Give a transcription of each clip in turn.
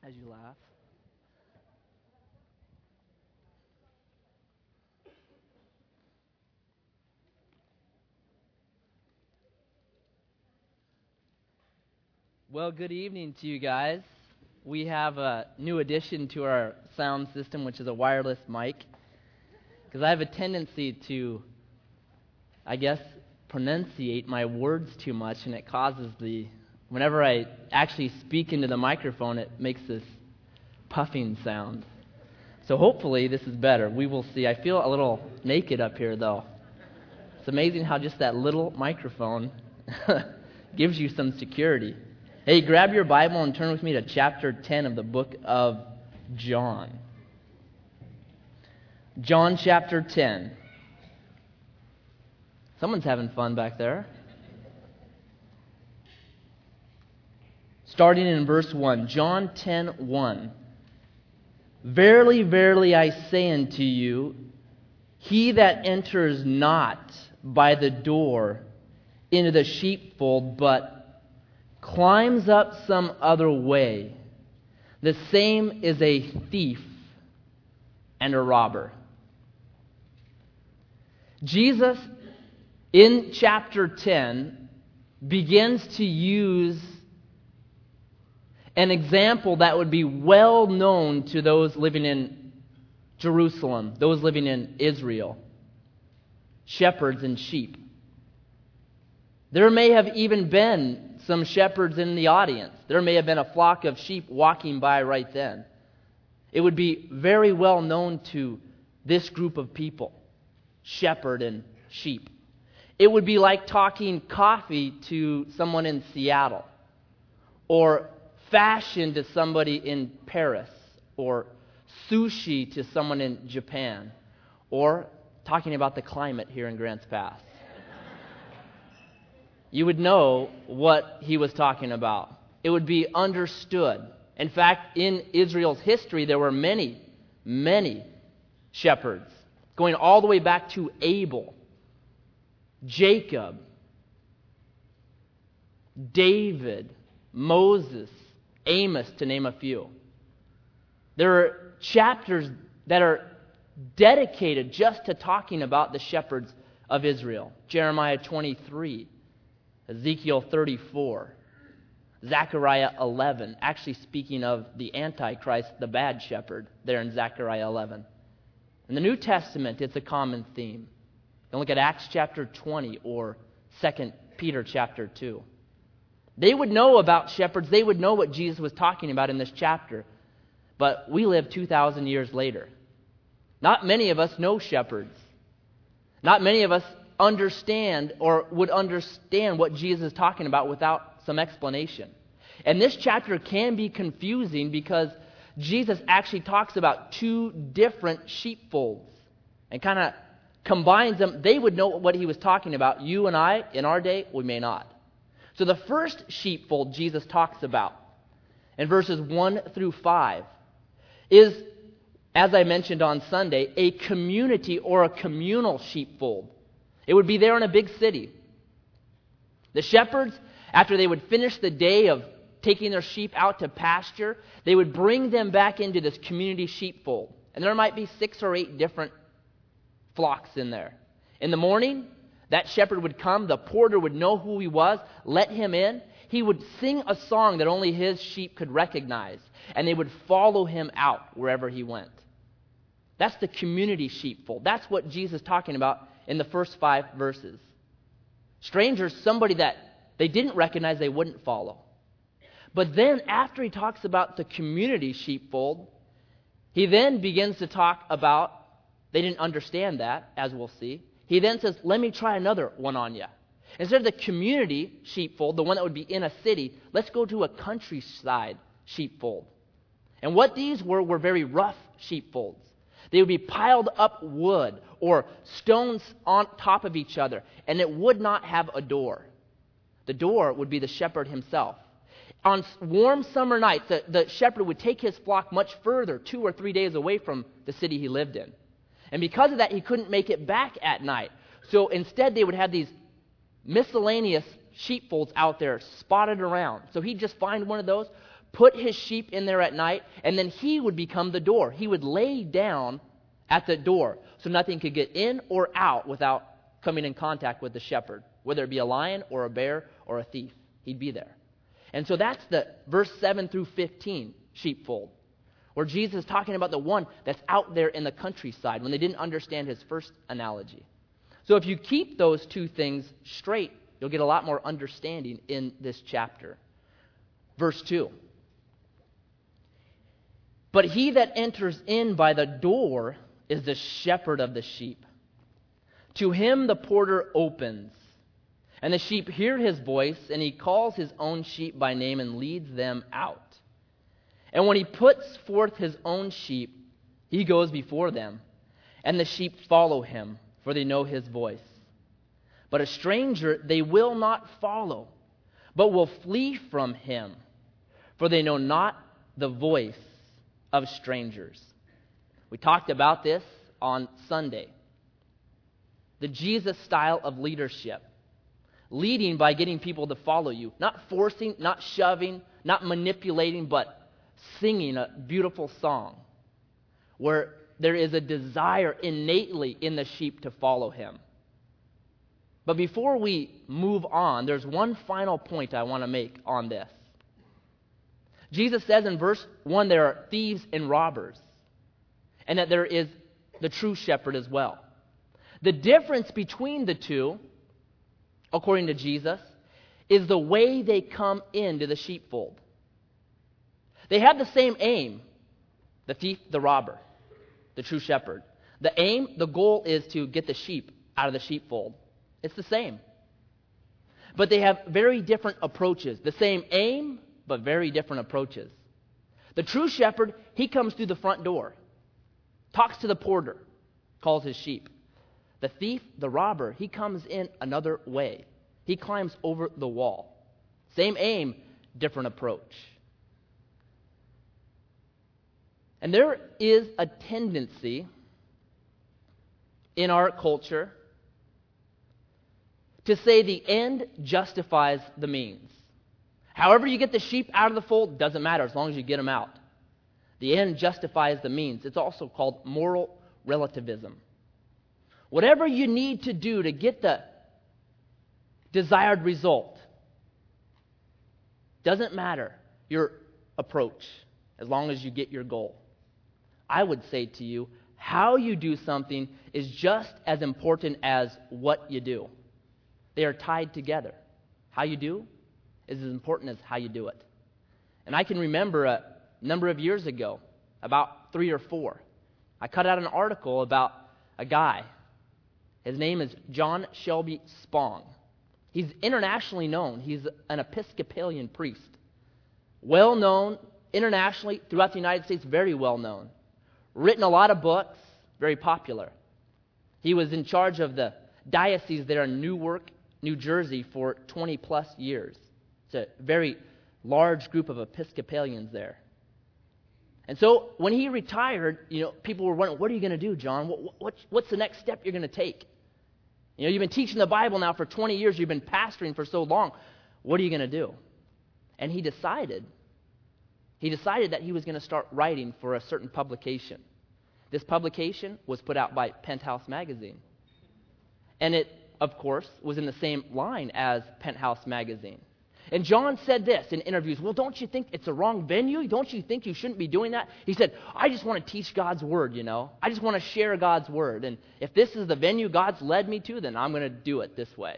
as you laugh. Well, good evening to you guys. We have a new addition to our sound system, which is a wireless mic. Because I have a tendency to, pronunciate my words too much, and it causes whenever I actually speak into the microphone, it makes this puffing sound. So hopefully this is better. We will see. I feel a little naked up here, though. It's amazing how just that little microphone gives you some security. Hey, grab your Bible and turn with me to chapter 10 of the book of John. John chapter 10. Someone's having fun back there. Starting in verse 1, John 10:1. Verily, verily, I say unto you, he that enters not by the door into the sheepfold, but climbs up some other way, the same is a thief and a robber. Jesus, in chapter 10, begins to use an example that would be well known to those living in Jerusalem, those living in Israel, shepherds and sheep. There may have even been some shepherds in the audience. There may have been a flock of sheep walking by right then. It would be very well known to this group of people, shepherd and sheep. It would be like talking coffee to someone in Seattle, or fashion to somebody in Paris, or sushi to someone in Japan, or talking about the climate here in Grants Pass. You would know what he was talking about. It would be understood. In fact, in Israel's history, there were many, many shepherds, going all the way back to Abel, Jacob, David, Moses, Amos, to name a few. There are chapters that are dedicated just to talking about the shepherds of Israel. Jeremiah 23. Ezekiel 34, Zechariah 11, actually speaking of the Antichrist, the bad shepherd, there in Zechariah 11. In the New Testament, it's a common theme. You can look at Acts chapter 20 or 2 Peter chapter 2. They would know about shepherds. They would know what Jesus was talking about in this chapter. But we live 2,000 years later. Not many of us know shepherds. Not many of us understand or would understand what Jesus is talking about without some explanation. And this chapter can be confusing because Jesus actually talks about two different sheepfolds and kind of combines them. They would know what he was talking about. You and I, in our day, we may not. So the first sheepfold Jesus talks about in verses 1 through 5 is, as I mentioned on Sunday, a community or a communal sheepfold. It would be there in a big city. The shepherds, after they would finish the day of taking their sheep out to pasture, they would bring them back into this community sheepfold. And there might be 6 or 8 different flocks in there. In the morning, that shepherd would come, the porter would know who he was, let him in. He would sing a song that only his sheep could recognize, and they would follow him out wherever he went. That's the community sheepfold. That's what Jesus is talking about in the first 5 verses. Strangers, somebody that they didn't recognize, they wouldn't follow. But then after he talks about the community sheepfold, he then begins to talk about, they didn't understand that, as we'll see. He then says, let me try another one on you. Instead of the community sheepfold, the one that would be in a city, let's go to a countryside sheepfold. And what these were very rough sheepfolds. They would be piled up wood or stones on top of each other, and it would not have a door. The door would be the shepherd himself. On warm summer nights, the shepherd would take his flock much further, 2 or 3 days away from the city he lived in. And because of that, he couldn't make it back at night. So instead, they would have these miscellaneous sheepfolds out there spotted around. So he'd just find one of those, put his sheep in there at night, and then he would become the door. He would lay down at the door so nothing could get in or out without coming in contact with the shepherd, whether it be a lion or a bear or a thief. He'd be there. And so that's the verse 7 through 15 sheepfold, where Jesus is talking about the one that's out there in the countryside when they didn't understand his first analogy. So if you keep those two things straight, you'll get a lot more understanding in this chapter. Verse 2. But he that enters in by the door is the shepherd of the sheep. To him the porter opens, and the sheep hear his voice, and he calls his own sheep by name and leads them out. And when he puts forth his own sheep, he goes before them, and the sheep follow him, for they know his voice. But a stranger they will not follow, but will flee from him, for they know not the voice of strangers. We talked about this on Sunday. The Jesus style of leadership. Leading by getting people to follow you. Not forcing, not shoving, not manipulating, but singing a beautiful song where there is a desire innately in the sheep to follow him. But before we move on, there's one final point I want to make on this. Jesus says in verse 1 there are thieves and robbers, and that there is the true shepherd as well. The difference between the two, according to Jesus, is the way they come into the sheepfold. They have the same aim, the thief, the robber, the true shepherd. The aim, the goal is to get the sheep out of the sheepfold. It's the same. But they have very different approaches. The same aim, but very different approaches. The true shepherd, he comes through the front door, talks to the porter, calls his sheep. The thief, the robber, he comes in another way. He climbs over the wall. Same aim, different approach. And there is a tendency in our culture to say the end justifies the means. However you get the sheep out of the fold, doesn't matter as long as you get them out. The end justifies the means. It's also called moral relativism. Whatever you need to do to get the desired result, doesn't matter your approach as long as you get your goal. I would say to you, how you do something is just as important as what you do. They are tied together. How you do is as important as how you do it. And I can remember a number of years ago, about 3 or 4, I cut out an article about a guy. His name is John Shelby Spong. He's internationally known. He's an Episcopalian priest. Well known internationally throughout the United States, very well known. Written a lot of books, very popular. He was in charge of the diocese there in Newark, New Jersey for 20 plus years. It's a very large group of Episcopalians there. And so when he retired, people were wondering, what are you going to do, John? What's the next step you're going to take? You've been teaching the Bible now for 20 years. You've been pastoring for so long. What are you going to do? And he decided that he was going to start writing for a certain publication. This publication was put out by Penthouse Magazine. And it, of course, was in the same line as Penthouse Magazine. And John said this in interviews, well, don't you think it's a wrong venue? Don't you think you shouldn't be doing that? He said, I just want to teach God's Word, I just want to share God's Word. And if this is the venue God's led me to, then I'm going to do it this way.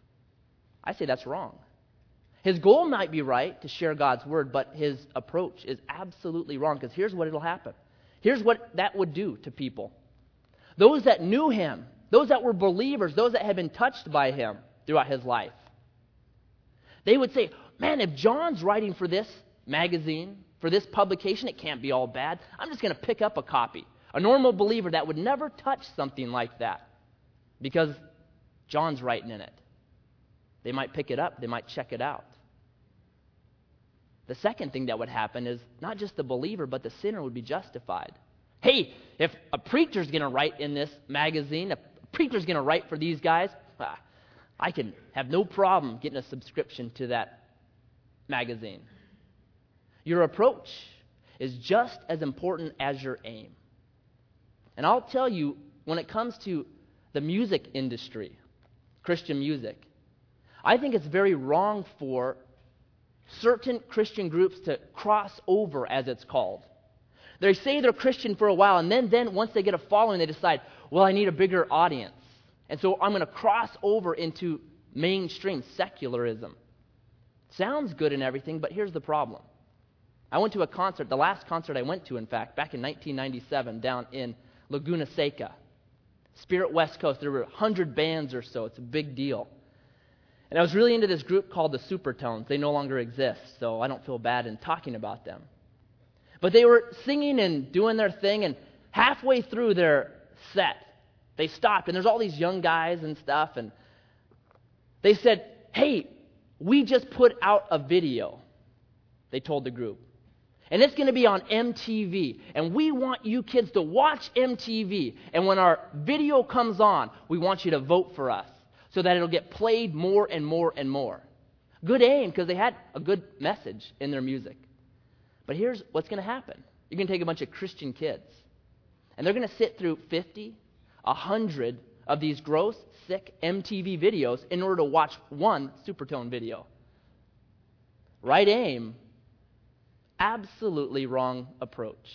I say that's wrong. His goal might be right, to share God's Word, but his approach is absolutely wrong, because here's what it'll happen. Here's what that would do to people. Those that knew him, those that were believers, those that had been touched by him throughout his life, they would say, man, if John's writing for this magazine, for this publication, it can't be all bad. I'm just going to pick up a copy. A normal believer that would never touch something like that because John's writing in it. They might pick it up. They might check it out. The second thing that would happen is not just the believer, but the sinner would be justified. Hey, if a preacher's going to write in this magazine, a preacher's going to write for these guys, I can have no problem getting a subscription to that magazine. Your approach is just as important as your aim. And I'll tell you, when it comes to the music industry, Christian music, I think it's very wrong for certain Christian groups to cross over, as it's called. They say they're Christian for a while, and then once they get a following, they decide, well, I need a bigger audience. And so I'm going to cross over into mainstream secularism. Sounds good and everything, but here's the problem. I went to a concert, the last concert I went to, in fact, back in 1997, down in Laguna Seca, Spirit West Coast. There were 100 bands or so. It's a big deal. And I was really into this group called the Supertones. They no longer exist, so I don't feel bad in talking about them. But they were singing and doing their thing, and halfway through their set, they stopped, and there's all these young guys and stuff, and they said, hey, we just put out a video, they told the group. And it's going to be on MTV. And we want you kids to watch MTV. And when our video comes on, we want you to vote for us so that it'll get played more and more and more. Good aim, because they had a good message in their music. But here's what's going to happen. You're going to take a bunch of Christian kids, and they're going to sit through 50, 100 of these gross, sick MTV videos in order to watch one Supertone video. Right aim, absolutely wrong approach.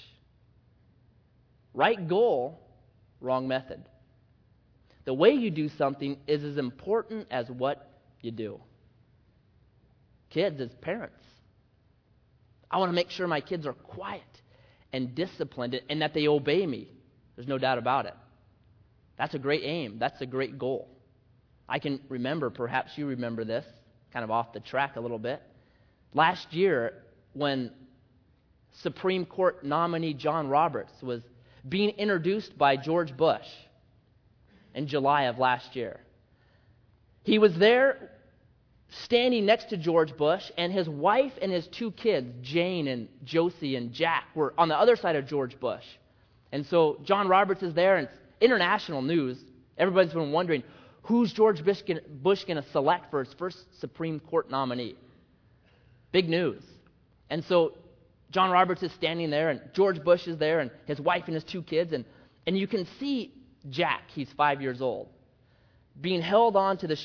Right goal, wrong method. The way you do something is as important as what you do. Kids, as parents, I want to make sure my kids are quiet and disciplined and that they obey me. There's no doubt about it. That's a great aim. That's a great goal. I can remember, perhaps you remember this, kind of off the track a little bit. Last year, when Supreme Court nominee John Roberts was being introduced by George Bush in July of last year, he was there standing next to George Bush, and his wife and his two kids, Jane and Josie and Jack, were on the other side of George Bush. And so John Roberts is there, and it's international news. Everybody's been wondering, who's George Bush going to select for his first Supreme Court nominee? Big news. And so John Roberts is standing there, and George Bush is there, and his wife and his two kids, and you can see Jack, he's 5 years old, being held on to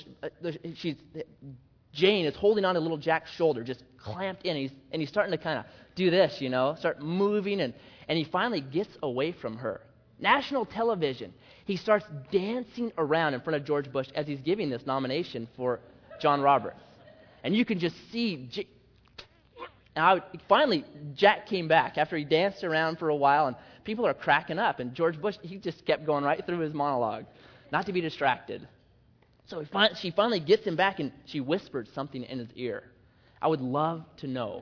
Jane is holding on to little Jack's shoulder, just clamped in, and he's starting to kind of do this, start moving, and he finally gets away from her. National television, he starts dancing around in front of George Bush as he's giving this nomination for John Roberts. And you can just see, finally, Jack came back after he danced around for a while, and people are cracking up, and George Bush, he just kept going right through his monologue, not to be distracted. So she finally gets him back, and she whispered something in his ear. I would love to know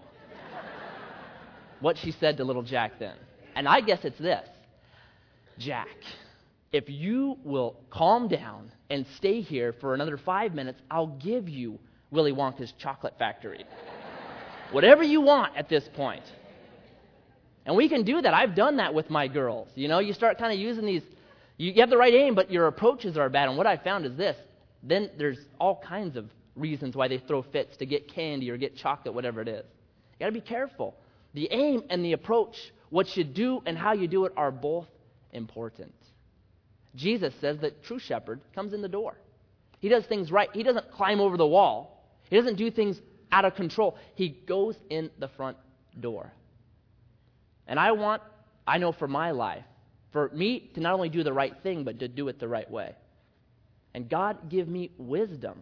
what she said to little Jack then. And I guess it's this. Jack, if you will calm down and stay here for another 5 minutes, I'll give you Willy Wonka's chocolate factory. Whatever you want at this point. And we can do that. I've done that with my girls. You start kind of using these. You have the right aim, but your approaches are bad. And what I found is this. Then there's all kinds of reasons why they throw fits to get candy or get chocolate, whatever it is. You got to be careful. The aim and the approach, what you do and how you do it, are both important. Jesus says that true shepherd comes in the door. He does things right. He doesn't climb over the wall. He doesn't do things out of control. He goes in the front door. And I know for my life, for me to not only do the right thing, but to do it the right way. And God give me wisdom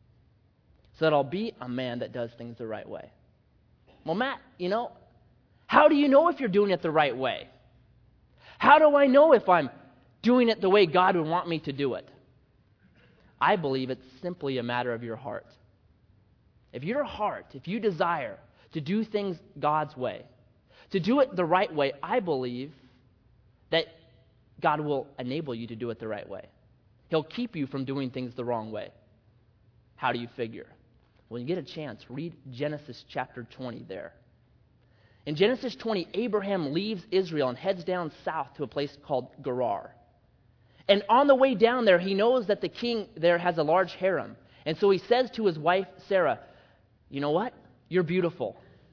so that I'll be a man that does things the right way. Well, Matt, how do you know if you're doing it the right way? How do I know if I'm doing it the way God would want me to do it? I believe it's simply a matter of your heart. If you desire to do things God's way, to do it the right way, I believe that God will enable you to do it the right way. He'll keep you from doing things the wrong way. How do you figure? When you get a chance, read Genesis chapter 20 there. In Genesis 20, Abraham leaves Israel and heads down south to a place called Gerar. And on the way down there, he knows that the king there has a large harem. And so he says to his wife, Sarah, you know what? You're beautiful.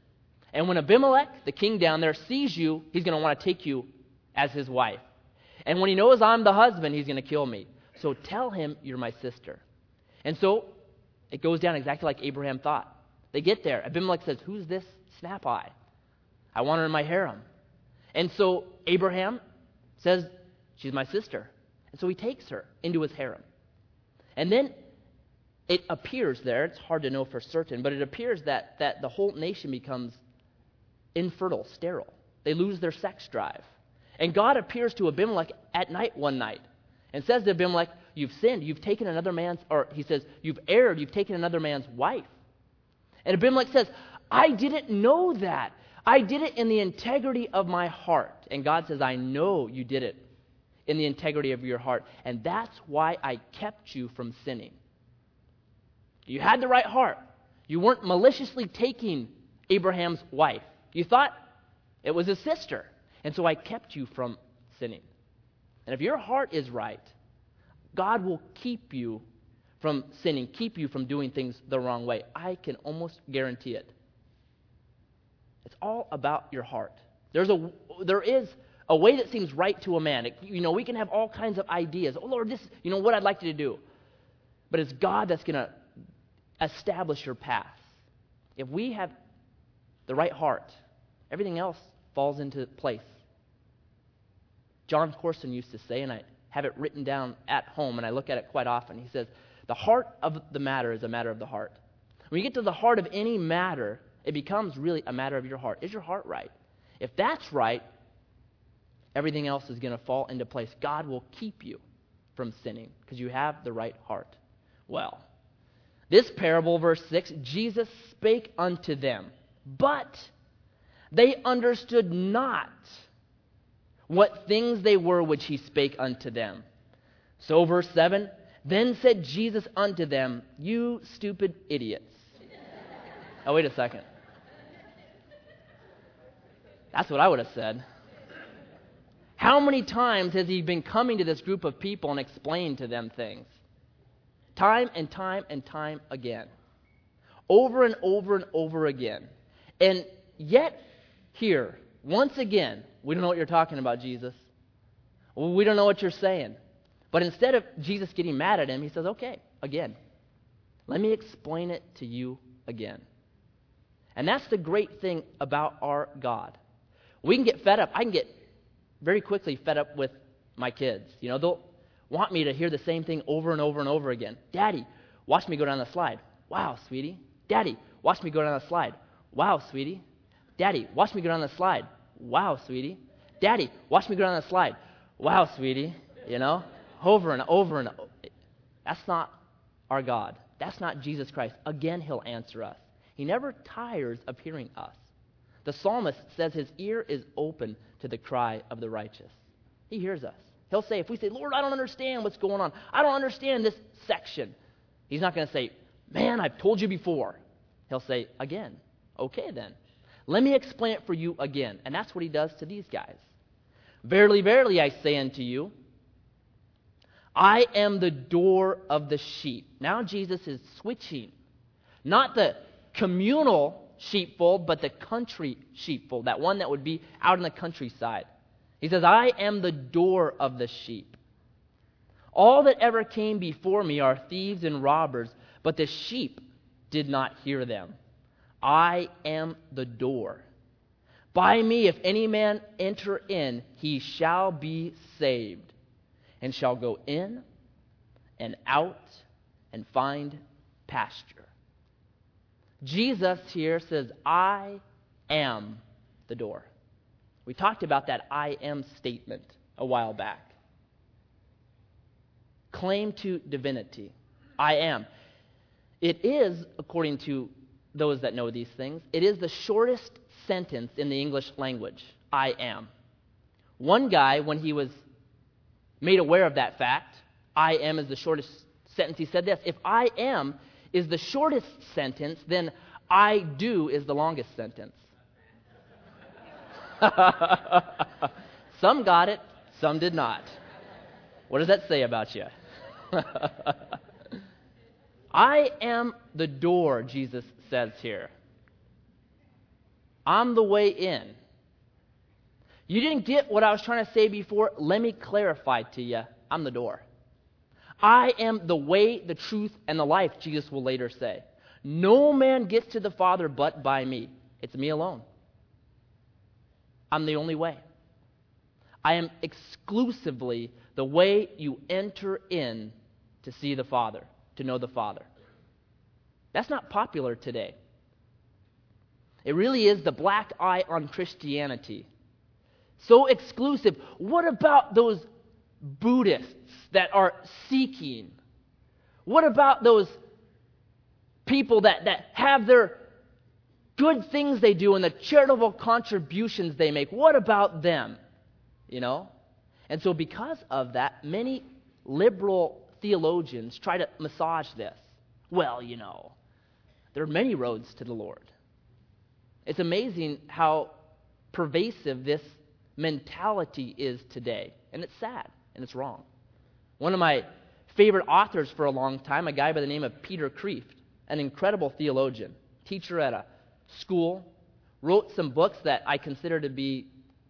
And when Abimelech, the king down there, sees you, he's going to want to take you as his wife. And when he knows I'm the husband, he's going to kill me. So tell him you're my sister. And so it goes down exactly like Abraham thought. They get there. Abimelech says, who's this snap-eye? I want her in my harem. And so Abraham says, she's my sister. And so he takes her into his harem. And then it appears there, it's hard to know for certain, but it appears that the whole nation becomes infertile, sterile. They lose their sex drive. And God appears to Abimelech at night one night and says to Abimelech, you've sinned, you've taken another man's, or he says, you've erred, you've taken another man's wife. And Abimelech says, I didn't know that. I did it in the integrity of my heart. And God says, I know you did it in the integrity of your heart. And that's why I kept you from sinning. You had the right heart. You weren't maliciously taking Abraham's wife. You thought it was his sister. And so I kept you from sinning. And if your heart is right, God will keep you from sinning, keep you from doing things the wrong way. I can almost guarantee it. It's all about your heart. There is a way that seems right to a man. We can have all kinds of ideas. Oh, Lord, this, what I'd like you to do. But it's God that's going to establish your path. If we have the right heart, everything else falls into place. John Corson used to say, and I have it written down at home, and I look at it quite often. He says, the heart of the matter is a matter of the heart. When you get to the heart of any matter, it becomes really a matter of your heart. Is your heart right? If that's right, everything else is going to fall into place. God will keep you from sinning because you have the right heart. Well, this parable, verse 6, Jesus spake unto them, but they understood not what things they were which he spake unto them. So, verse 7, then said Jesus unto them, you stupid idiots. Oh, wait a second. That's what I would have said. How many times has he been coming to this group of people and explaining to them things? Time and time and time again. Over and over and over again. And yet, here, once again, we don't know what you're talking about, Jesus. We don't know what you're saying. But instead of Jesus getting mad at him, he says, okay, again, let me explain it to you again. And that's the great thing about our God. We can get fed up. I can get very quickly fed up with my kids. They'll want me to hear the same thing over and over and over again. Daddy, watch me go down the slide. Wow, sweetie. Daddy, watch me go down the slide. Wow, sweetie. Daddy, watch me go down the slide. Wow, sweetie. Daddy, watch me go down the slide. Wow, sweetie. Over and over and over. That's not our God. That's not Jesus Christ. Again, he'll answer us. He never tires of hearing us. The psalmist says his ear is open to the cry of the righteous. He hears us. He'll say, if we say, Lord, I don't understand what's going on. I don't understand this section. He's not going to say, man, I've told you before. He'll say, again, okay then. Let me explain it for you again. And that's what he does to these guys. Verily, verily, I say unto you, I am the door of the sheep. Now Jesus is switching. Not the communal sheepfold, but the country sheepfold. That one that would be out in the countryside. He says, I am the door of the sheep. All that ever came before me are thieves and robbers, but the sheep did not hear them. I am the door. By me, if any man enter in, he shall be saved, and shall go in and out and find pasture. Jesus here says, I am the door. We talked about that I am statement a while back. Claim to divinity. I am. It is, according to those that know these things, it is the shortest sentence in the English language. I am. One guy, when he was made aware of that fact, I am is the shortest sentence, he said this, if I am is the shortest sentence, then I do is the longest sentence. Some got it, some did not. What does that say about you? I am the door, Jesus says here. I'm the way in. You didn't get what I was trying to say before? Let me clarify to you. I'm the door. I am the way, the truth, and the life, Jesus will later say. No man gets to the Father but by me. It's me alone. I'm the only way. I am exclusively the way you enter in to see the Father, to know the Father. That's not popular today. It really is the black eye on Christianity. So exclusive. What about those Buddhists that are seeking? What about those people that have their good things they do and the charitable contributions they make? What about them? You know? And so because of that, many liberal theologians try to massage this. Well, you know, there are many roads to the Lord. It's amazing how pervasive this mentality is today. And it's sad, and it's wrong. One of my favorite authors for a long time, a guy by the name of Peter Kreeft, an incredible theologian, teacher at a school, wrote some books that I consider to be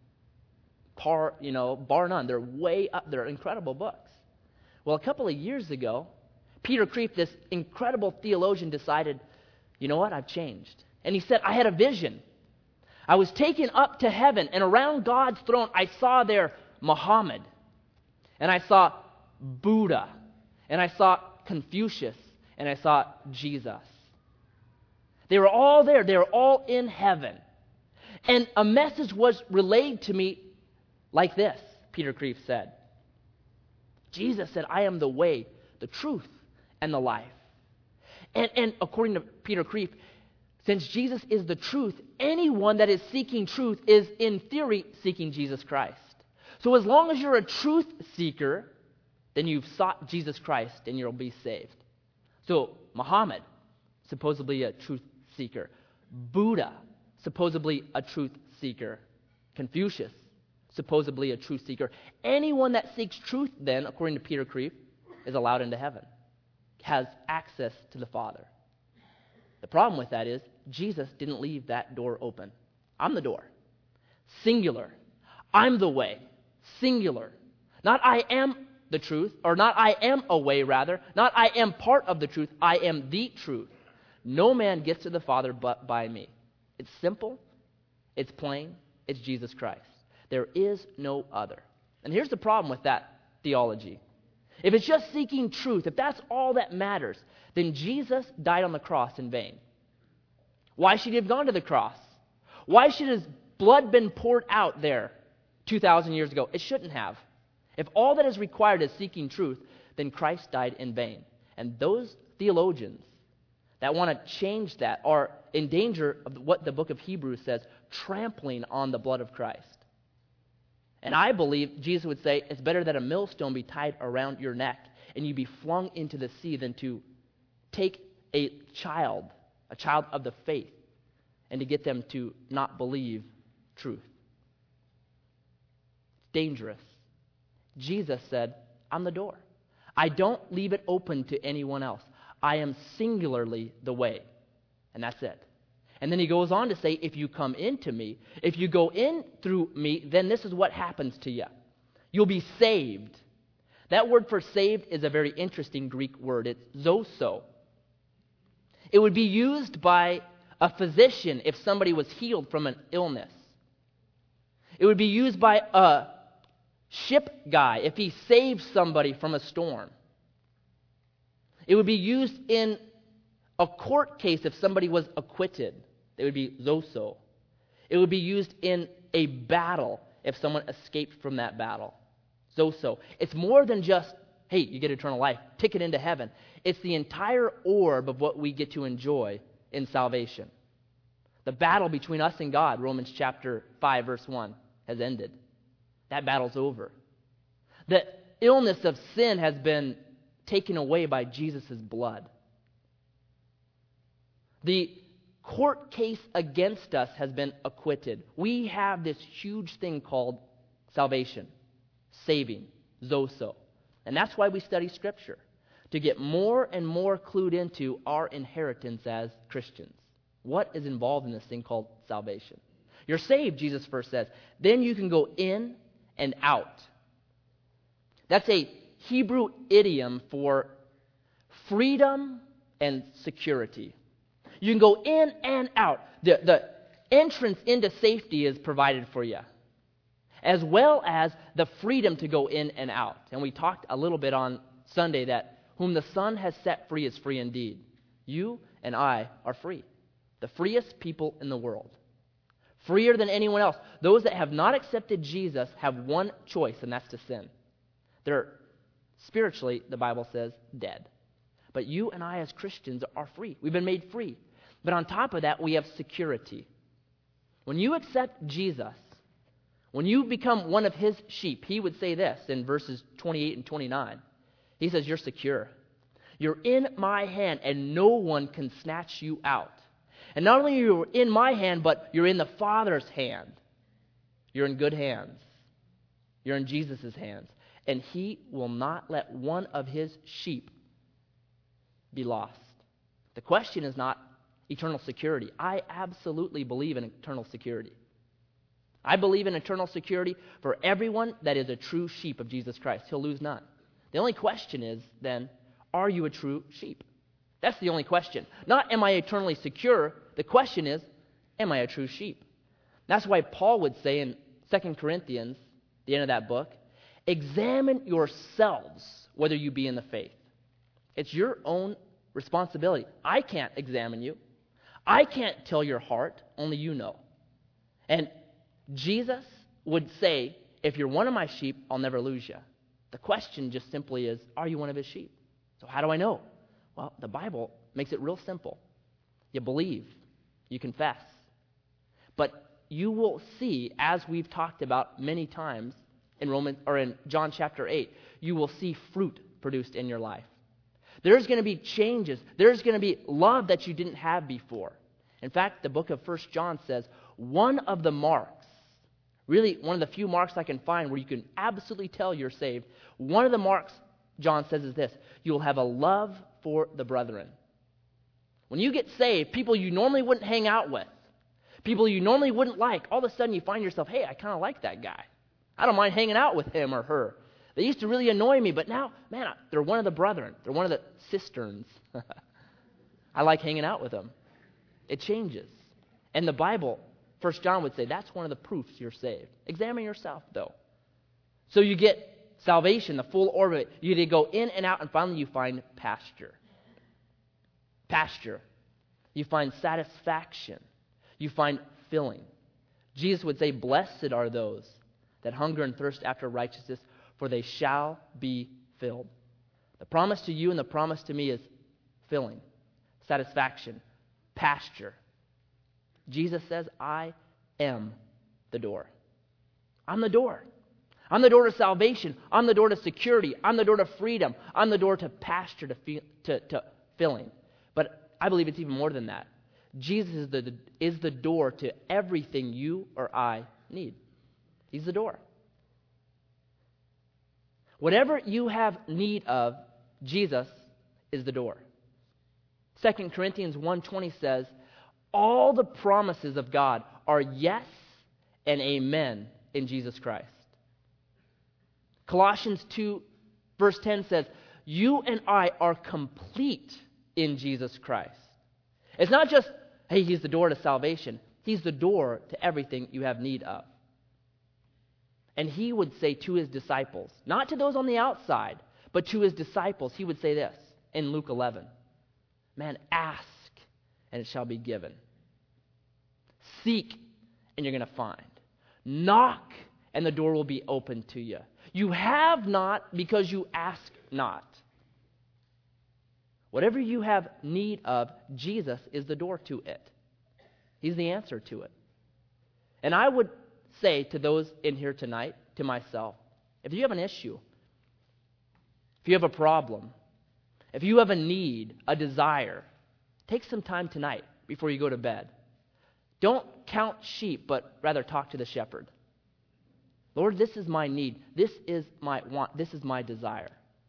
bar none. They're way up there, incredible books. Well, a couple of years ago, Peter Kreeft, this incredible theologian, decided, you know what, I've changed. And he said, I had a vision. I was taken up to heaven, and around God's throne, I saw there Muhammad, and I saw Buddha, and I saw Confucius, and I saw Jesus. They were all there. They were all in heaven. And a message was relayed to me like this, Peter Kreeft said. Jesus said, I am the way, the truth, and the life. And according to Peter Kreeft, since Jesus is the truth, anyone that is seeking truth is, in theory, seeking Jesus Christ. So as long as you're a truth seeker, then you've sought Jesus Christ and you'll be saved. So Muhammad, supposedly a truth seeker. Buddha, supposedly a truth seeker. Confucius, supposedly a truth seeker. Anyone that seeks truth, then, according to Peter Kreeft, is allowed into heaven, has access to the Father. The problem with that is Jesus didn't leave that door open. I'm the door. Singular. I'm the way. Singular. Not I am the truth, or not I am a way, rather. Not I am part of the truth. I am the truth. No man gets to the Father but by me. It's simple. It's plain. It's Jesus Christ. There is no other. And here's the problem with that theology. If it's just seeking truth, if that's all that matters, then Jesus died on the cross in vain. Why should he have gone to the cross? Why should his blood been poured out there 2,000 years ago? It shouldn't have. If all that is required is seeking truth, then Christ died in vain. And those theologians that want to change that are in danger of what the book of Hebrews says, trampling on the blood of Christ. And I believe Jesus would say, it's better that a millstone be tied around your neck and you be flung into the sea than to take a child of the faith, and to get them to not believe truth. It's dangerous. Jesus said, I'm the door. I don't leave it open to anyone else. I am singularly the way. And that's it. And then he goes on to say, if you come into me, if you go in through me, then this is what happens to you. You'll be saved. That word for saved is a very interesting Greek word. It's zoso. It would be used by a physician if somebody was healed from an illness. It would be used by a ship guy if he saved somebody from a storm. It would be used in a court case if somebody was acquitted. It would be zoso. It would be used in a battle if someone escaped from that battle. Zoso. It's more than just, hey, you get eternal life, ticket into heaven. It's the entire orb of what we get to enjoy in salvation. The battle between us and God, Romans chapter 5, verse 1, has ended. That battle's over. The illness of sin has been taken away by Jesus' blood. The court case against us has been acquitted. We have this huge thing called salvation, saving, zoso. And that's why we study Scripture, to get more and more clued into our inheritance as Christians. What is involved in this thing called salvation? You're saved, Jesus first says. Then you can go in and out. That's a Hebrew idiom for freedom and security. You can go in and out. The entrance into safety is provided for you, as well as the freedom to go in and out. And we talked a little bit on Sunday that whom the Son has set free is free indeed. You and I are free. The freest people in the world. Freer than anyone else. Those that have not accepted Jesus have one choice, and that's to sin. They're spiritually, the Bible says, dead. But you and I as Christians are free. We've been made free. But on top of that, we have security. When you accept Jesus, when you become one of his sheep, he would say this in verses 28 and 29. He says, you're secure. You're in my hand, and no one can snatch you out. And not only are you in my hand, but you're in the Father's hand. You're in good hands. You're in Jesus' hands. And he will not let one of his sheep be lost. The question is not eternal security. I absolutely believe in eternal security. I believe in eternal security for everyone that is a true sheep of Jesus Christ. He'll lose none. The only question is, then, are you a true sheep? That's the only question. Not, am I eternally secure? The question is, am I a true sheep? That's why Paul would say in 2 Corinthians, the end of that book, examine yourselves whether you be in the faith. It's your own responsibility. I can't examine you. I can't tell your heart. Only you know. And Jesus would say, if you're one of my sheep, I'll never lose you. The question just simply is, are you one of his sheep? So how do I know? Well, the Bible makes it real simple. You believe. You confess. But you will see, as we've talked about many times in John chapter 8, you will see fruit produced in your life. There's going to be changes. There's going to be love that you didn't have before. In fact, the book of 1 John says, one of the marks, really one of the few marks I can find where you can absolutely tell you're saved, one of the marks, John says, is this: you'll have a love for the brethren. When you get saved, people you normally wouldn't hang out with, people you normally wouldn't like, all of a sudden you find yourself, hey, I kind of like that guy. I don't mind hanging out with him or her. They used to really annoy me, but now, man, they're one of the brethren. They're one of the cisterns. I like hanging out with them. It changes. And the Bible, 1 John would say, that's one of the proofs you're saved. Examine yourself, though. So you get salvation, the full orbit. You get to go in and out, and finally you find pasture. Pasture. You find satisfaction. You find filling. Jesus would say, blessed are those that hunger and thirst after righteousness, for they shall be filled. The promise to you and the promise to me is filling, satisfaction, pasture. Jesus says, I am the door. I'm the door. I'm the door to salvation. I'm the door to security. I'm the door to freedom. I'm the door to pasture, to filling. But I believe it's even more than that. Jesus is the door to everything you or I need. He's the door. Whatever you have need of, Jesus is the door. 2 Corinthians 1:20 says, all the promises of God are yes and amen in Jesus Christ. Colossians 2 verse 10 says, you and I are complete in Jesus Christ. It's not just, hey, he's the door to salvation. He's the door to everything you have need of. And he would say to his disciples, not to those on the outside, but to his disciples, he would say this in Luke 11. Man, ask, and it shall be given. Seek, and you're going to find. Knock, and the door will be opened to you. You have not because you ask not. Whatever you have need of, Jesus is the door to it. He's the answer to it. And I would say to those in here tonight, to myself, if you have an issue, if you have a problem, if you have a need, a desire, take some time tonight before you go to bed. Don't count sheep, but rather talk to the shepherd. Lord, this is my need. This is my want. This is my desire.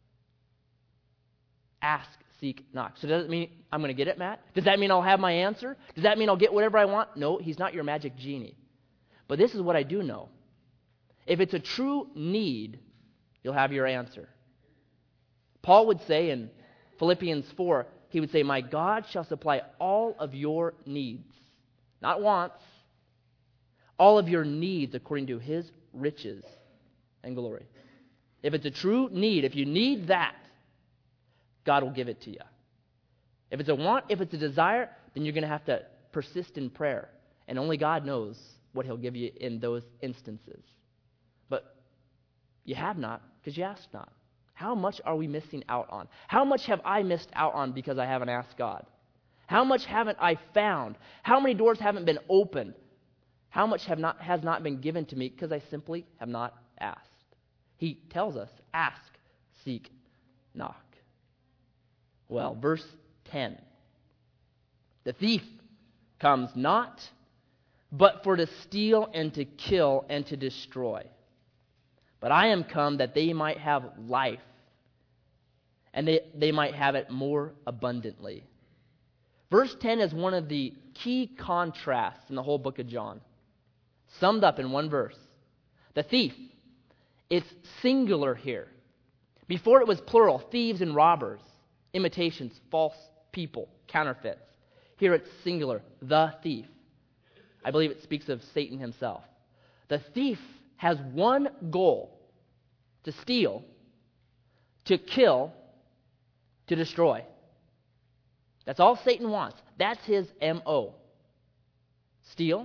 Ask, seek, knock. So does it mean I'm going to get it, Matt? Does that mean I'll have my answer? Does that mean I'll get whatever I want? No, he's not your magic genie. But this is what I do know. If it's a true need, you'll have your answer. Paul would say in Philippians 4, he would say, "My God shall supply all of your needs," not wants, all of your needs according to his riches and glory. If it's a true need, if you need that, God will give it to you. If it's a want, if it's a desire, then you're going to have to persist in prayer. And only God knows what he'll give you in those instances. But you have not because you asked not. How much are we missing out on? How much have I missed out on because I haven't asked God? How much haven't I found? How many doors haven't been opened? How much has not been given to me because I simply have not asked? He tells us, ask, seek, knock. Well, verse 10. The thief comes not, but for to steal and to kill and to destroy. But I am come that they might have life, and they might have it more abundantly. Verse 10 is one of the key contrasts in the whole book of John, summed up in one verse. The thief, it's singular here. Before it was plural, thieves and robbers, imitations, false people, counterfeits. Here it's singular, the thief. I believe it speaks of Satan himself. The thief has one goal: to steal, to kill, to destroy. That's all Satan wants. That's his M.O. Steal,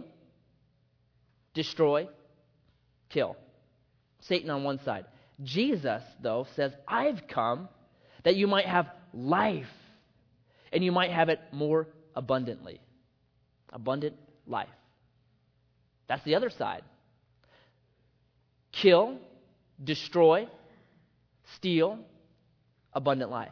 destroy, kill. Satan on one side. Jesus, though, says, I've come that you might have life, and you might have it more abundantly. Abundant life. That's the other side. Kill, destroy, steal, abundant life.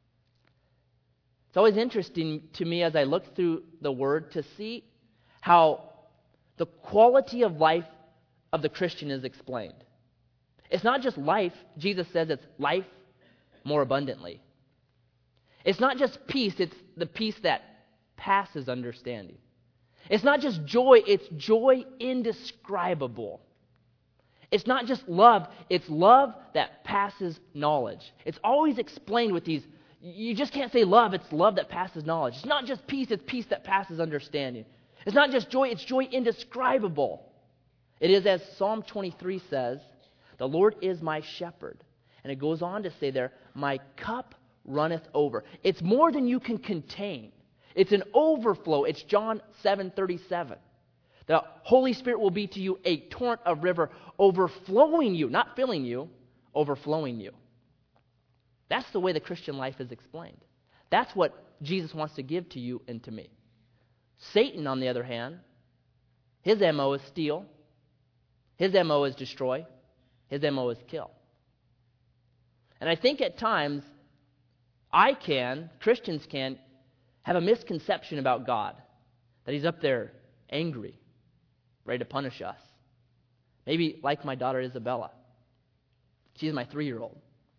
It's always interesting to me as I look through the Word to see how the quality of life of the Christian is explained. It's not just life. Jesus says it's life more abundantly. It's not just peace. It's the peace that passes understanding. It's not just joy. It's joy indescribable. It's not just love. It's love that passes knowledge. It's always explained with these. You just can't say love. It's love that passes knowledge. It's not just peace. It's peace that passes understanding. It's not just joy. It's joy indescribable. It is as Psalm 23 says, the Lord is my shepherd. And it goes on to say there, my cup runneth over. It's more than you can contain. It's an overflow. It's John 7:37. The Holy Spirit will be to you a torrent of river overflowing you, not filling you, overflowing you. That's the way the Christian life is explained. That's what Jesus wants to give to you and to me. Satan, on the other hand, his M.O. is steal. His M.O. is destroy. His M.O. is kill. And I think at times, Christians can, have a misconception about God. That he's up there angry, ready to punish us. Maybe like my daughter Isabella. She's my 3-year-old.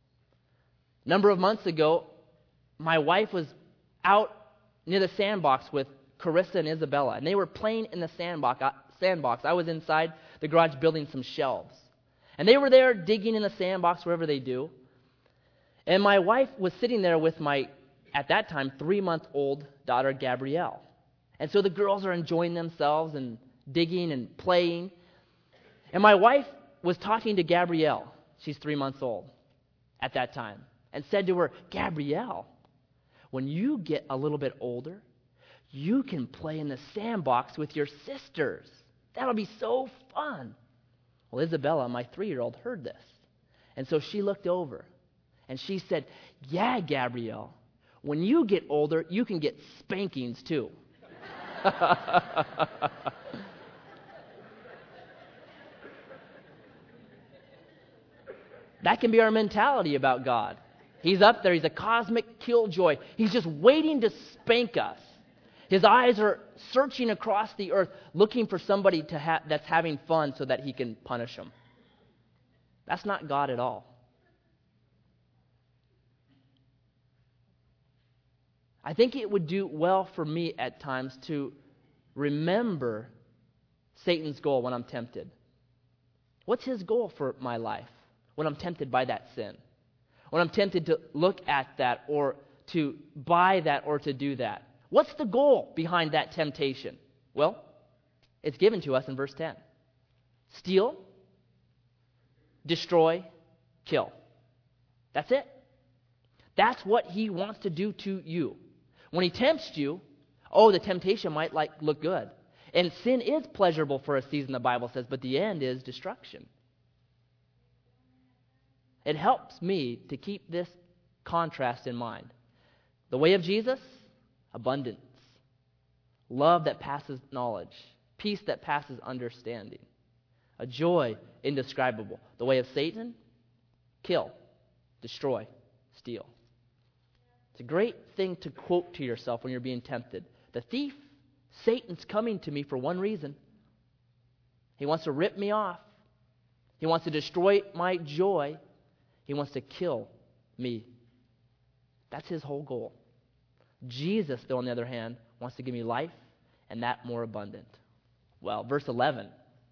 A number of months ago, my wife was out near the sandbox with Carissa and Isabella, and they were playing in the sandbox. I was inside the garage building some shelves. And they were there digging in the sandbox, wherever they do. And my wife was sitting there with my, at that time, 3-month-old daughter, Gabrielle. And so the girls are enjoying themselves and digging and playing. And my wife was talking to Gabrielle. She's 3 months old at that time. And said to her, Gabrielle, when you get a little bit older, you can play in the sandbox with your sisters. That'll be so fun. Well, Isabella, my 3-year-old, heard this. And so she looked over and she said, yeah, Gabrielle, when you get older, you can get spankings too. That can be our mentality about God. He's up there. He's a cosmic killjoy. He's just waiting to spank us. His eyes are searching across the earth, looking for somebody that's having fun so that he can punish them. That's not God at all. I think it would do well for me at times to remember Satan's goal when I'm tempted? What's his goal for my life when I'm tempted by that sin? When I'm tempted to look at that or to buy that or to do that? What's the goal behind that temptation? Well, it's given to us in verse 10. Steal, destroy, kill. That's it. That's what he wants to do to you. When he tempts you, the temptation might look good. And sin is pleasurable for a season, the Bible says, but the end is destruction. It helps me to keep this contrast in mind. The way of Jesus, abundance. Love that passes knowledge. Peace that passes understanding. A joy indescribable. The way of Satan, kill, destroy, steal. It's a great thing to quote to yourself when you're being tempted. The thief, Satan's coming to me for one reason. He wants to rip me off. He wants to destroy my joy. He wants to kill me. That's his whole goal. Jesus, though, on the other hand, wants to give me life, and that more abundant. Well, verse 11.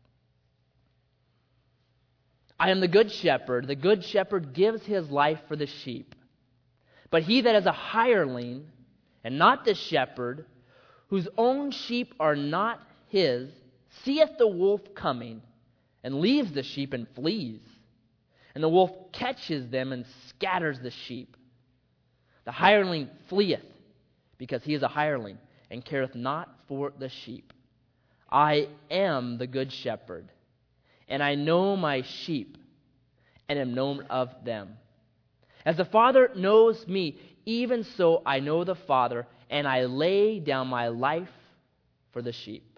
I am the good shepherd. The good shepherd gives his life for the sheep. But he that is a hireling, and not the shepherd, whose own sheep are not his, seeth the wolf coming, and leaves the sheep and flees. And the wolf catches them and scatters the sheep. The hireling fleeth, because he is a hireling, and careth not for the sheep. I am the good shepherd, and I know my sheep, and am known of them. As the Father knows me, even so I know the Father, and I lay down my life for the sheep.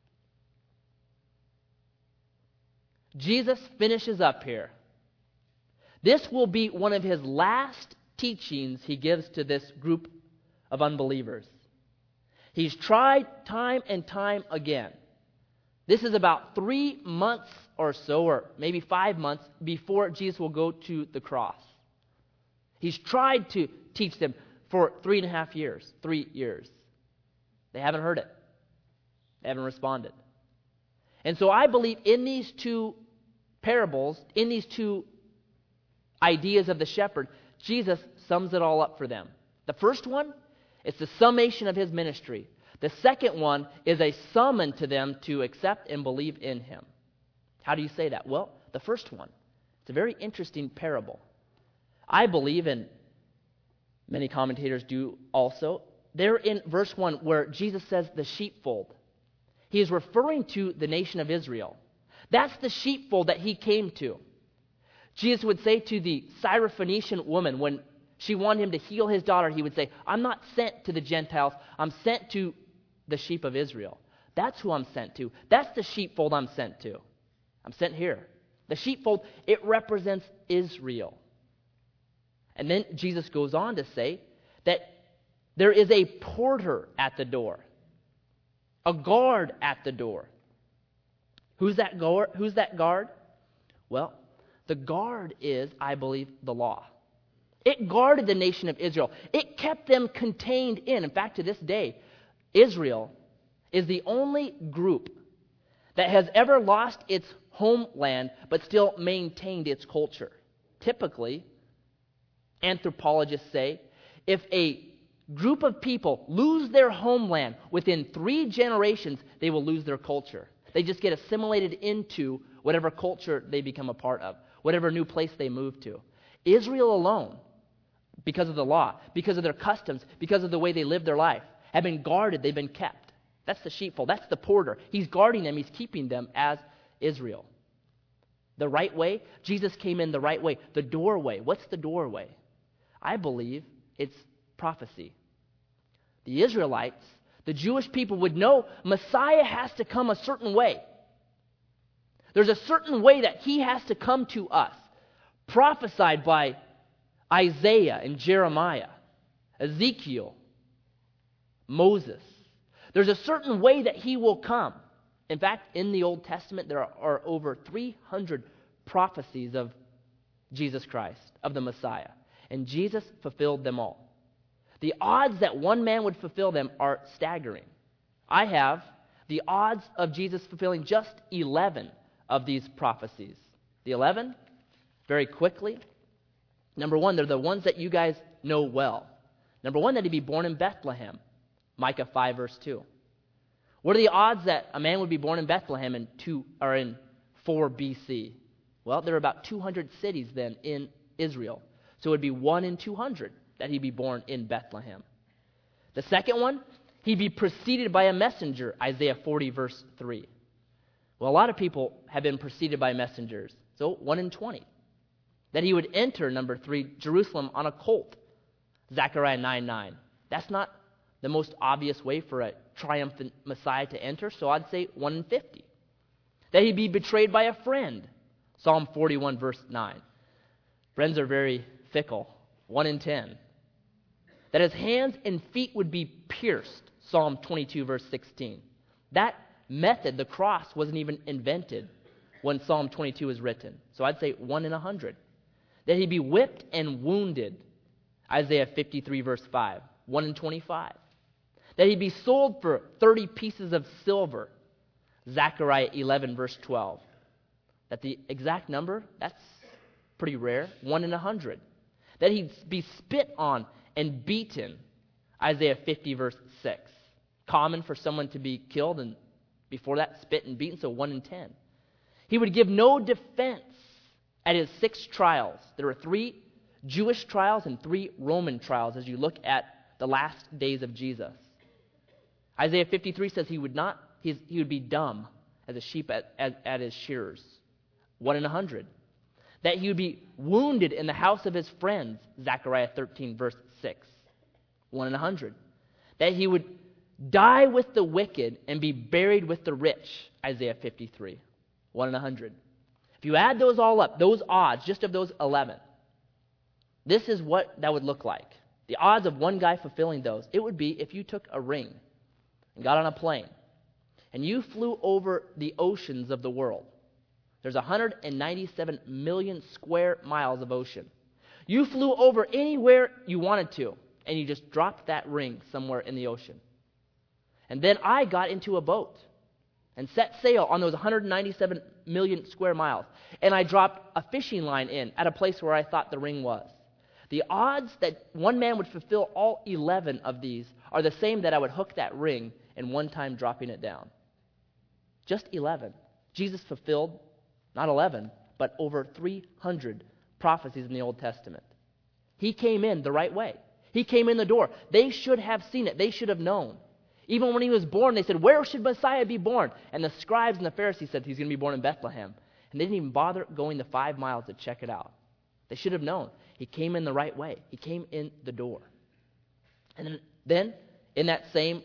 Jesus finishes up here. This will be one of his last teachings he gives to this group of unbelievers. He's tried time and time again. This is about 3 months or so, or maybe 5 months, before Jesus will go to the cross. He's tried to teach them for 3.5 years, 3 years. They haven't heard it. They haven't responded. And so I believe in these two parables, in these two ideas of the shepherd, Jesus sums it all up for them. The first one, it's the summation of his ministry. The second one is a summon to them to accept and believe in him. How do you say that? Well, the first one, it's a very interesting parable. I believe, and many commentators do also, there in verse 1 where Jesus says the sheepfold. He is referring to the nation of Israel. That's the sheepfold that he came to. Jesus would say to the Syrophoenician woman when she wanted him to heal his daughter, he would say, I'm not sent to the Gentiles, I'm sent to the sheep of Israel. That's who I'm sent to. That's the sheepfold I'm sent to. I'm sent here. The sheepfold, it represents Israel. And then Jesus goes on to say that there is a porter at the door, a guard at the door. Who's that guard? Well, the guard is, I believe, the law. It guarded the nation of Israel. It kept them contained in fact, to this day, Israel is the only group that has ever lost its homeland but still maintained its culture. Typically, anthropologists say, if a group of people lose their homeland within 3 generations, they will lose their culture. They just get assimilated into whatever culture they become a part of, whatever new place they move to. Israel alone, because of the law, because of their customs, because of the way they live their life, have been guarded, they've been kept. That's the sheepfold, that's the porter. He's guarding them, he's keeping them as Israel. The right way, Jesus came in the right way. The doorway, what's the doorway? I believe it's prophecy. The Israelites, the Jewish people would know Messiah has to come a certain way. There's a certain way that he has to come to us, prophesied by Isaiah and Jeremiah, Ezekiel, Moses. There's a certain way that he will come. In fact, in the Old Testament, there are over 300 prophecies of Jesus Christ, of the Messiah. And Jesus fulfilled them all. The odds that one man would fulfill them are staggering. I have The odds of Jesus fulfilling just 11 of these prophecies. The 11, very quickly. Number one, they're the ones that you guys know well. Number one, that he'd be born in Bethlehem. Micah 5, verse 2. What are the odds that a man would be born in Bethlehem in 4 BC? Well, there were about 200 cities then in Israel. So it would be 1 in 200 that he'd be born in Bethlehem. The second one, he'd be preceded by a messenger, Isaiah 40, verse 3. Well, a lot of people have been preceded by messengers. So 1 in 20. That he would enter, number 3, Jerusalem on a colt, Zechariah 9:9. That's not the most obvious way for a triumphant Messiah to enter, so I'd say 1 in 50. That he'd be betrayed by a friend, Psalm 41, verse 9. Friends are very fickle, 1 in 10. That his hands and feet would be pierced, Psalm 22, verse 16. That method, the cross, wasn't even invented when Psalm 22 was written. So I'd say 1 in 100. That he'd be whipped and wounded, Isaiah 53, verse 5, 1 in 25. That he'd be sold for 30 pieces of silver, Zechariah 11, verse 12. That the exact number, that's pretty rare, 1 in 100. That he'd be spit on and beaten, Isaiah 50, verse 6. Common for someone to be killed and before that spit and beaten, so 1 in 10. He would give no defense at his 6 trials. There were 3 Jewish trials and 3 Roman trials as you look at the last days of Jesus. Isaiah 53 says he would be dumb as a sheep at his shearers. 1 in 100. That he would be wounded in the house of his friends, Zechariah 13, verse 6. 1 in 100. That he would die with the wicked and be buried with the rich, Isaiah 53. 1 in 100. If you add those all up, those odds, just of those 11, this is what that would look like. The odds of one guy fulfilling those, it would be if you took a ring and got on a plane and you flew over the oceans of the world. There's 197 million square miles of ocean. You flew over anywhere you wanted to, and you just dropped that ring somewhere in the ocean. And then I got into a boat and set sail on those 197 million square miles. And I dropped a fishing line in at a place where I thought the ring was. The odds that one man would fulfill all 11 of these are the same that I would hook that ring in one time dropping it down. Just 11. Jesus fulfilled not 11, but over 300 prophecies in the Old Testament. He came in the right way. He came in the door. They should have seen it. They should have known. Even when he was born, they said, "Where should Messiah be born?" And the scribes and the Pharisees said he's going to be born in Bethlehem. And they didn't even bother going the 5 miles to check it out. They should have known. He came in the right way. He came in the door. And then in that same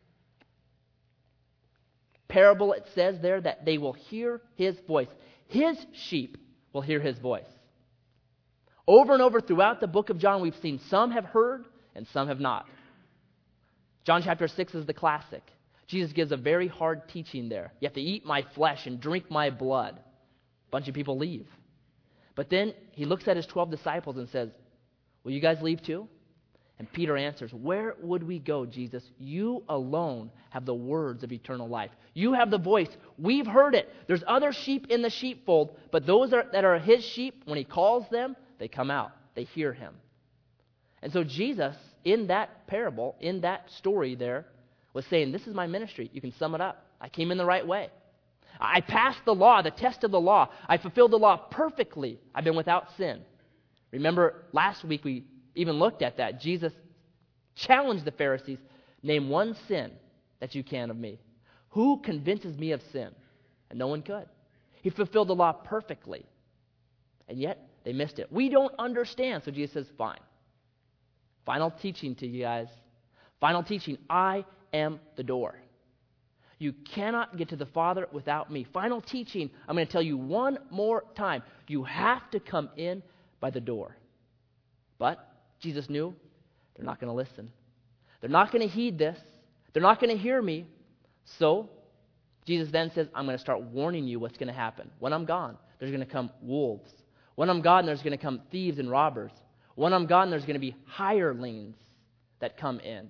parable, it says there that they will hear his voice. His sheep will hear his voice. Over and over throughout the book of John, we've seen some have heard and some have not. John chapter 6 is the classic. Jesus gives a very hard teaching there. You have to eat my flesh and drink my blood. A bunch of people leave. But then he looks at his 12 disciples and says, "Will you guys leave too?" And Peter answers, "Where would we go, Jesus? You alone have the words of eternal life. You have the voice. We've heard it. There's other sheep in the sheepfold, but those that are his sheep, when he calls them, they come out. They hear him." And so Jesus, in that parable, in that story there, was saying, this is my ministry. You can sum it up. I came in the right way. I passed the law, the test of the law. I fulfilled the law perfectly. I've been without sin. Remember, last week we even looked at that. Jesus challenged the Pharisees, "Name one sin that you can of me. Who convinces me of sin?" And no one could. He fulfilled the law perfectly. And yet, they missed it. We don't understand. So Jesus says, fine. Final teaching to you guys. Final teaching. I am the door. You cannot get to the Father without me. Final teaching. I'm going to tell you one more time. You have to come in by the door. But Jesus knew they're not going to listen. They're not going to heed this. They're not going to hear me. So Jesus then says, I'm going to start warning you what's going to happen. When I'm gone, there's going to come wolves. When I'm gone, there's going to come thieves and robbers. When I'm gone, there's going to be hirelings that come in.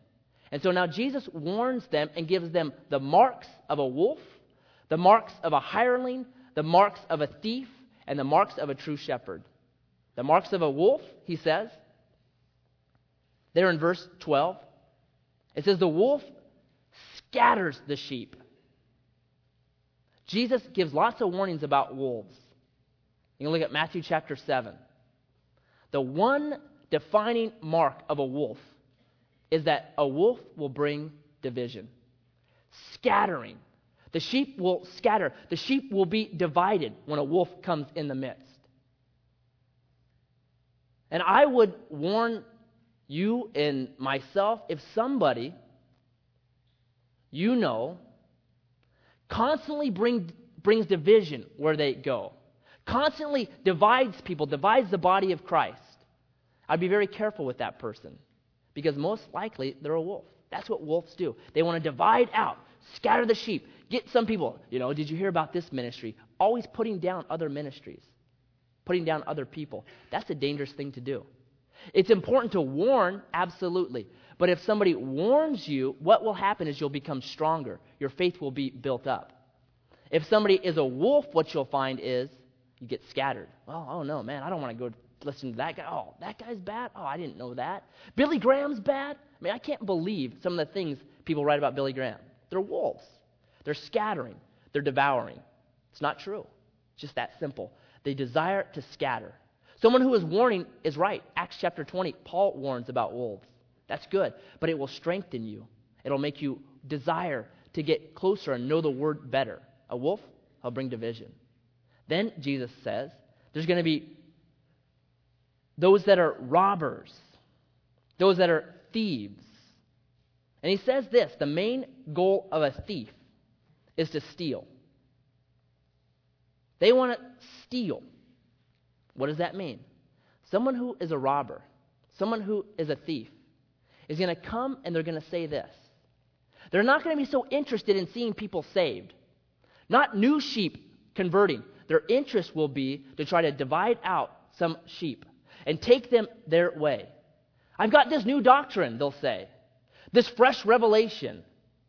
And so now Jesus warns them and gives them the marks of a wolf, the marks of a hireling, the marks of a thief, and the marks of a true shepherd. The marks of a wolf, he says, there in verse 12, it says the wolf scatters the sheep. Jesus gives lots of warnings about wolves. You can look at Matthew chapter 7. The one defining mark of a wolf is that a wolf will bring division. Scattering. The sheep will scatter. The sheep will be divided when a wolf comes in the midst. And I would warn you and myself, if somebody you know constantly brings division where they go, constantly divides people, divides the body of Christ, I'd be very careful with that person, because most likely they're a wolf. That's what wolves do. They want to divide out, scatter the sheep, get some people, did you hear about this ministry? Always putting down other ministries, putting down other people. That's a dangerous thing to do. It's important to warn, absolutely. But if somebody warns you, what will happen is you'll become stronger. Your faith will be built up. If somebody is a wolf, what you'll find is you get scattered. Well, oh no, man, I don't want to go listen to that guy. Oh, that guy's bad? Oh, I didn't know that. Billy Graham's bad? I mean, I can't believe some of the things people write about Billy Graham. They're wolves. They're scattering. They're devouring. It's not true. It's just that simple. They desire to scatter. Someone who is warning is right. Acts chapter 20, Paul warns about wolves. That's good, but it will strengthen you. It'll make you desire to get closer and know the word better. A wolf will bring division. Then Jesus says there's going to be those that are robbers, those that are thieves. And he says this, the main goal of a thief is to steal. They want to steal. What does that mean? Someone who is a robber, someone who is a thief, is going to come and they're going to say this. They're not going to be so interested in seeing people saved. Not new sheep converting. Their interest will be to try to divide out some sheep and take them their way. I've got this new doctrine, they'll say. This fresh revelation.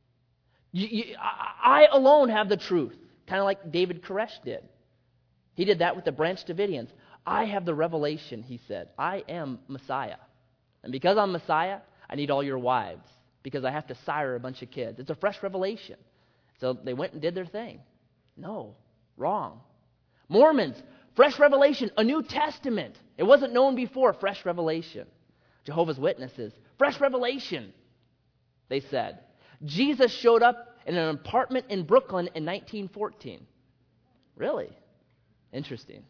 I alone have the truth. Kind of like David Koresh did. He did that with the Branch Davidians. I have the revelation, he said. I am Messiah. And because I'm Messiah, I need all your wives, because I have to sire a bunch of kids. It's a fresh revelation. So they went and did their thing. No, wrong. Mormons, fresh revelation, a New Testament. It wasn't known before, fresh revelation. Jehovah's Witnesses, fresh revelation, they said. Jesus showed up in an apartment in Brooklyn in 1914. Really? Interesting.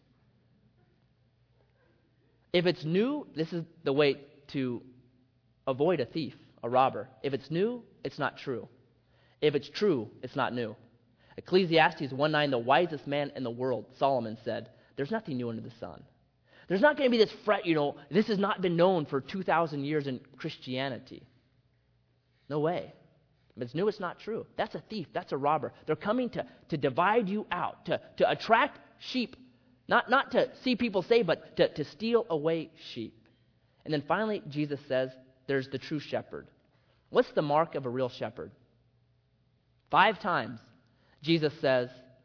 If it's new, this is the way to avoid a thief, a robber. If it's new, it's not true. If it's true, it's not new. Ecclesiastes 1:9, the wisest man in the world, Solomon said, there's nothing new under the sun. There's not going to be this fret, this has not been known for 2,000 years in Christianity. No way. If it's new, it's not true. That's a thief. That's a robber. They're coming to divide you out, to attract sheep, not to see people saved, but to steal away sheep. And then finally, Jesus says, there's the true shepherd. What's the mark of a real shepherd? 5 times Jesus says,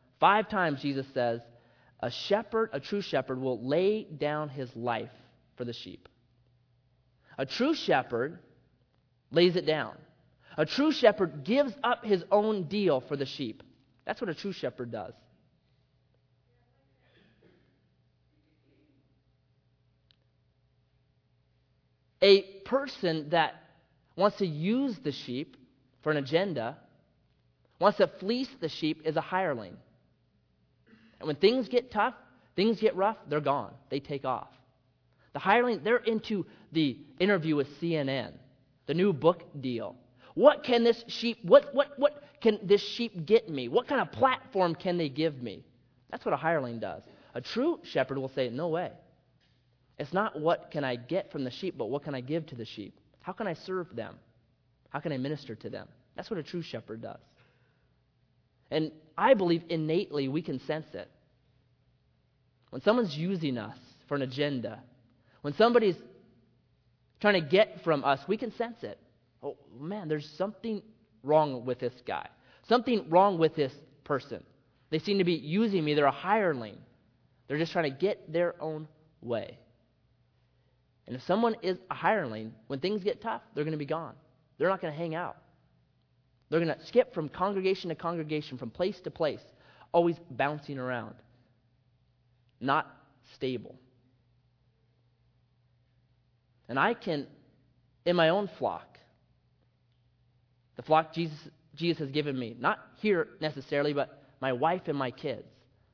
a shepherd, a true shepherd, will lay down his life for the sheep. A true shepherd lays it down. A true shepherd gives up his own deal for the sheep. That's what a true shepherd does. A person that wants to use the sheep for an agenda, wants to fleece the sheep, is a hireling. And when things get tough, things get rough, they're gone. They take off. The hireling, they're into the interview with CNN, the new book deal. What can this sheep, what can this sheep get me? What kind of platform can they give me? That's what a hireling does. A true shepherd will say, no way. It's not what can I get from the sheep, but what can I give to the sheep? How can I serve them? How can I minister to them? That's what a true shepherd does. And I believe innately we can sense it. When someone's using us for an agenda, when somebody's trying to get from us, we can sense it. Oh, man, there's something wrong with this guy. Something wrong with this person. They seem to be using me. They're a hireling. They're just trying to get their own way. And if someone is a hireling, when things get tough, they're going to be gone. They're not going to hang out. They're going to skip from congregation to congregation, from place to place, always bouncing around. Not stable. And I can, in my own flock, the flock Jesus has given me, not here necessarily, but my wife and my kids,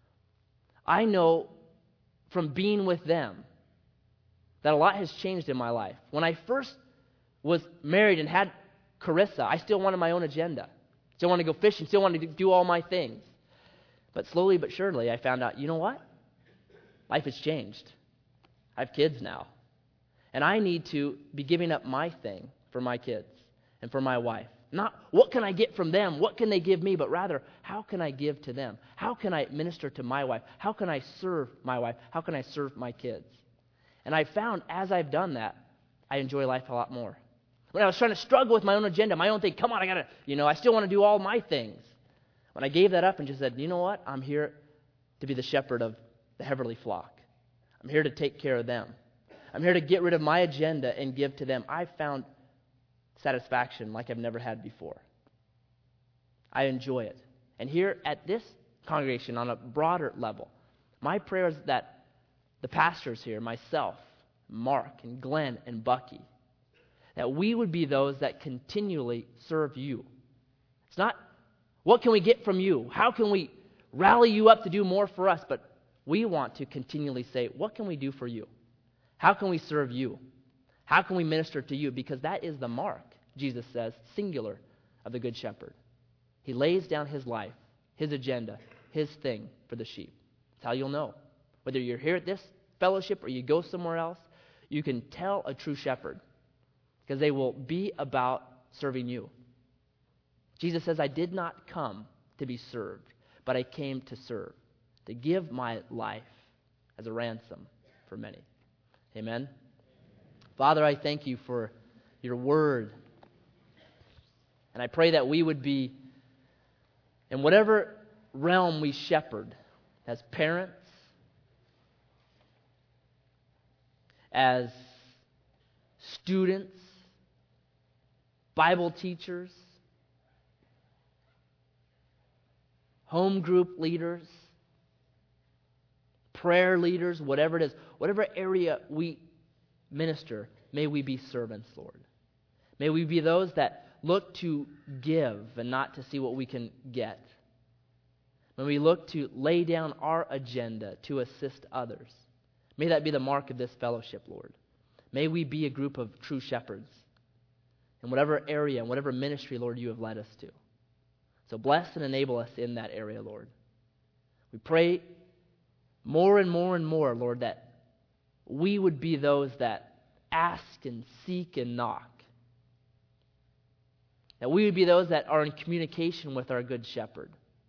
I know from being with them that a lot has changed in my life. When I first was married and had Carissa, I still wanted my own agenda. Still wanted to go fishing, still wanted to do all my things. But slowly but surely I found out, you know what? Life has changed. I have kids now. And I need to be giving up my thing for my kids and for my wife. Not what can I get from them, what can they give me, but rather, how can I give to them? How can I minister to my wife? How can I serve my wife? How can I serve my kids? And I found as I've done that, I enjoy life a lot more. When I was trying to struggle with my own agenda, my own thing, come on, I still want to do all my things. When I gave that up and just said, you know what? I'm here to be the shepherd of the heavenly flock. I'm here to take care of them. I'm here to get rid of my agenda and give to them. I found satisfaction like I've never had before. I enjoy it. And here at this congregation, on a broader level, my prayer is that the pastors here, myself, Mark and Glenn and Bucky, that we would be those that continually serve you. It's not, what can we get from you? How can we rally you up to do more for us? But we want to continually say, what can we do for you? How can we serve you? How can we minister to you? Because that is the mark, Jesus says, singular, of the Good Shepherd. He lays down his life, his agenda, his thing for the sheep. That's how you'll know. Whether you're here at this fellowship or you go somewhere else, you can tell a true shepherd because they will be about serving you. Jesus says, I did not come to be served, but I came to serve, to give my life as a ransom for many. Amen. Father, I thank you for your word. And I pray that we would be, in whatever realm we shepherd, as parents, as students, Bible teachers, home group leaders, prayer leaders, whatever it is, whatever area we minister, may we be servants, Lord. May we be those that look to give and not to see what we can get. May we look to lay down our agenda to assist others. May that be the mark of this fellowship, Lord. May we be a group of true shepherds in whatever area and whatever ministry, Lord, you have led us to. So bless and enable us in that area, Lord. We pray more and more and more, Lord, that we would be those that ask and seek and knock. That we would be those that are in communication with our Good Shepherd.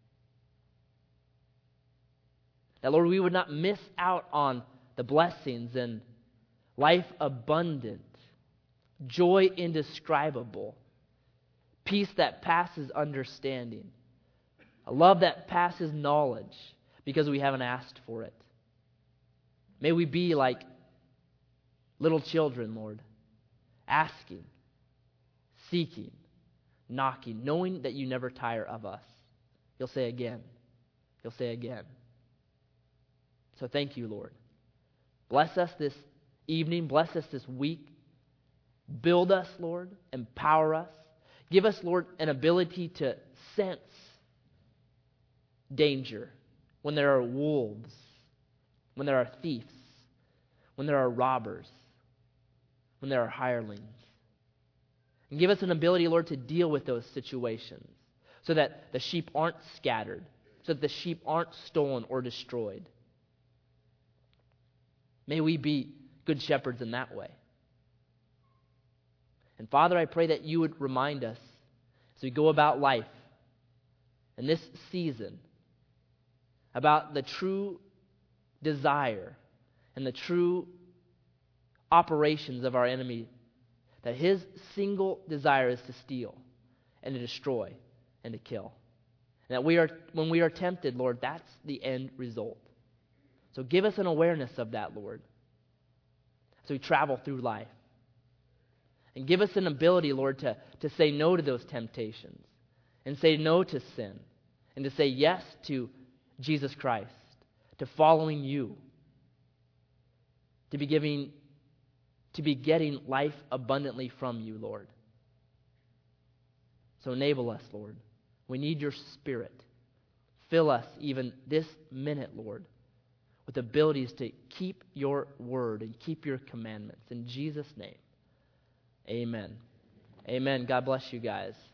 That, Lord, we would not miss out on the blessings and life abundant, joy indescribable, peace that passes understanding, a love that passes knowledge because we haven't asked for it. May we be like little children, Lord, asking, seeking, knocking, knowing that you never tire of us. You'll say again. You'll say again. So thank you, Lord. Bless us this evening. Bless us this week. Build us, Lord. Empower us. Give us, Lord, an ability to sense danger when there are wolves, when there are thieves, when there are robbers, when there are hirelings. And give us an ability, Lord, to deal with those situations so that the sheep aren't scattered, so that the sheep aren't stolen or destroyed. May we be good shepherds in that way. And Father, I pray that you would remind us as we go about life in this season about the true desire and the true operations of our enemy That his single desire is to steal and to destroy and to kill. And that when we are tempted, Lord, that's the end result. So give us an awareness of that, Lord, as we travel through life. And give us an ability, Lord, to say no to those temptations and say no to sin and to say yes to Jesus Christ, to following you, to be getting life abundantly from you, Lord. So enable us, Lord. We need your Spirit. Fill us even this minute, Lord, with abilities to keep your word and keep your commandments. In Jesus' name, amen. Amen. God bless you guys.